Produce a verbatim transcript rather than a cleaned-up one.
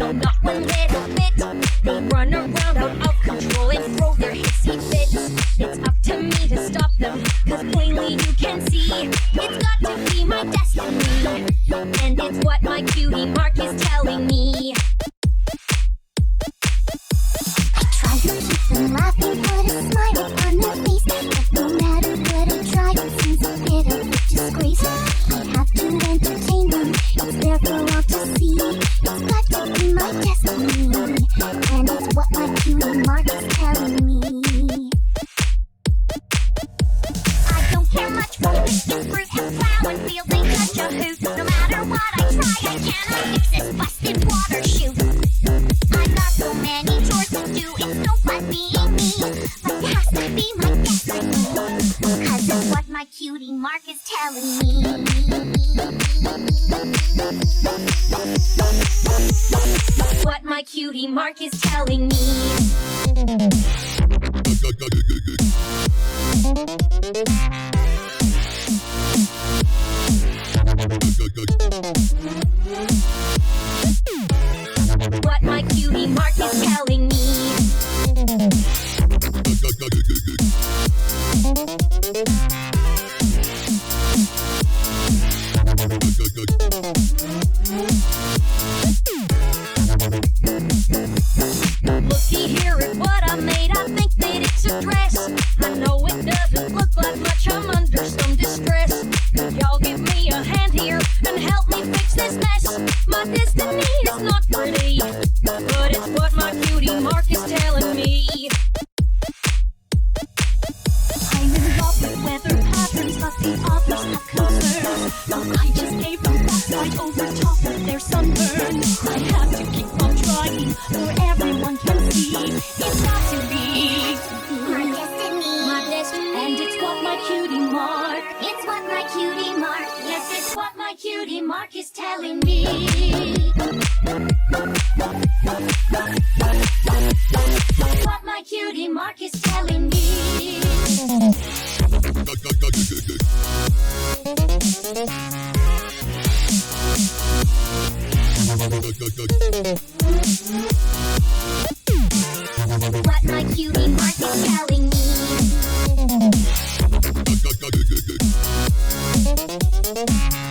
no, not one little bit. They run around out of control and throw their hissy fits. It's up to me to stop them, cause plainly you can see it's got to be my destiny, and it's what my cutie mark is telling me. I try to keep them laughing, put a smile on their face, but no matter what I try, it seems a bit of a disgrace. I have to entertain them, it's there for all to see. It's got to be my destiny, and it's what my cutie mark is telling me. I don't care much for biscuits, fruit, and flour, and fielding such a hoot. No matter what I try, I cannot fix this busted water chute. I got so many chores to do, it's no fun being me, but it has to be my destiny, cause it's what my cutie mark is telling me. What my cutie mark is telling me. What my cutie mark is telling me. Looky here at what I made, I think that it's a dress. I know it doesn't look like much, I'm under some distress. Could y'all give me a hand here and help me fix this mess? My destiny is not pretty, but it's what my cutie mark is telling me. I'm in love with weather patterns, but the others have concerns. So I just gave them that right over top of their sunburn. I have to keep on trying, for everyone can see it's got to be my destiny, My destiny, and it's what my cutie mark. it's what my cutie mark, yes, it's what my cutie mark is telling me. What my cutie mark is telling me. What my cutie mark is telling me.